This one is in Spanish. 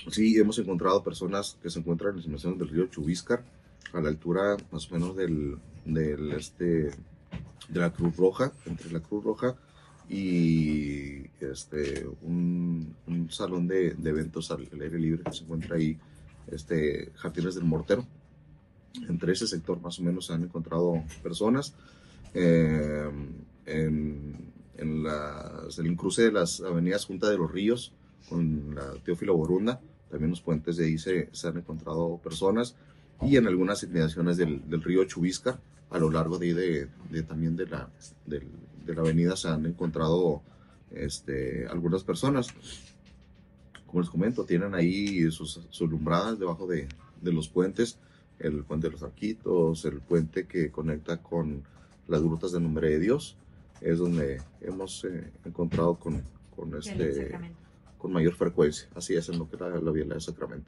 Sí, hemos encontrado personas que se encuentran en las inmediaciones del río Chubíscar, a la altura más o menos de la Cruz Roja, entre la Cruz Roja y un salón de eventos al aire libre que se encuentra ahí, Jardines del Mortero. Entre ese sector más o menos se han encontrado personas. eh, en el cruce de las avenidas Junta de los Ríos con la Teófilo Borunda, también los puentes de ahí se han encontrado personas, y en algunas inmediaciones del río Chubisca, a lo largo también de la avenida se han encontrado algunas personas. Como les comento, tienen ahí sus lumbradas debajo de los puentes, el puente de los Arquitos, el puente que conecta con las grutas de Nombre de Dios, es donde hemos encontrado con mayor frecuencia. Así es, en lo que era la Viela de Sacramento.